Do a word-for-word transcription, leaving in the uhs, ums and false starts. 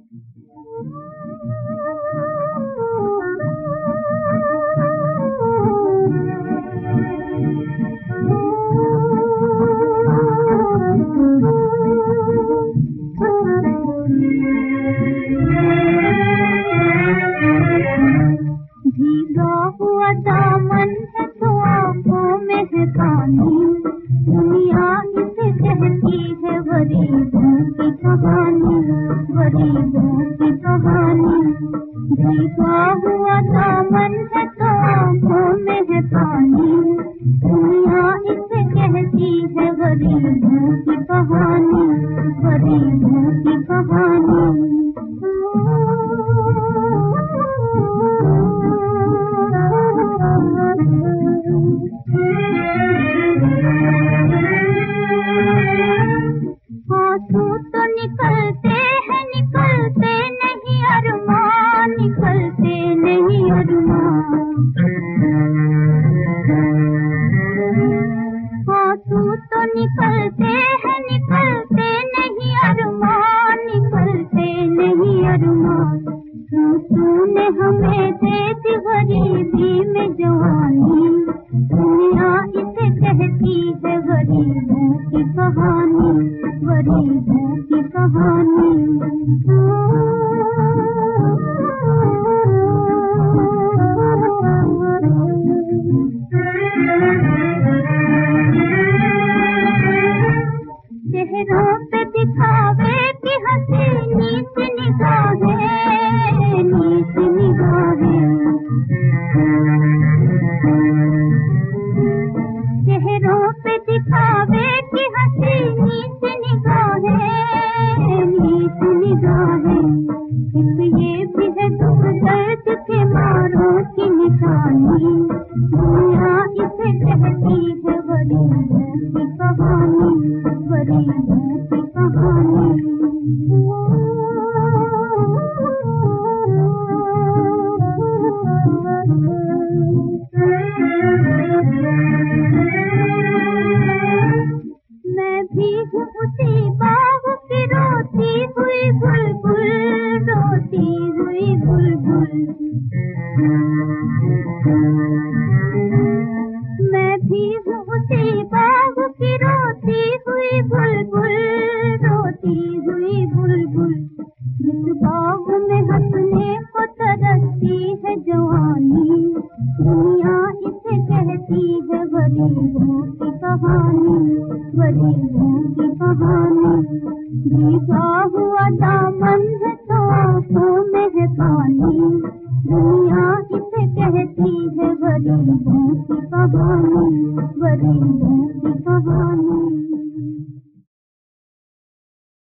भीगा हुआ दामन है तो आंखों में है पानी, दुनिया इसे कहती है गरीबों की कहानी, गरीबों की कहानी। भीगा हुआ दामन है तो आंखों में है पानी, दुनिया इसे कहती है गरीबों की कहानी, गरीबों की कहानी। आंसू तो निकलते हैं, निकलते नहीं अरमान, निकलते नहीं अरमान। आंसू तो निकलते हैं, निकलते नहीं अरमान, निकलते नहीं अरमान। तूने हमें दे दी गरीबी में जवानी, दुनिया इसे कहती है गरीबों की कहानी, गरीबों की कहानी। चेहरों पे दिखावे की हंसी, नीच निगाहें, नीच निगाहें। चेहरों पे दिखावे की हंसी, नीच निगाहें, नीच निगाहें। एक ये भी है दुख दर्द के मारों की निशानी, दुनिया इसे कहती है गरीबों की कहानी, गरीबों की कहानी। मैं भी हूँ उसी बाग की रोती हुई बुलबुल, रोती हुई बुलबुल। मैं भी हूँ उसी बाग की रोती हुई बुलबुल, रोती हुई बुलबुल। जिस बाग में हंसने को तरसती है जवानी, दुनिया इसे कहती है गरीबों की कहानी, गरीबों की कहानी। भीगा हुआ दामन है तो आंखों में है पानी, दुनिया इसे कहती है गरीबों की कहानी, गरीबों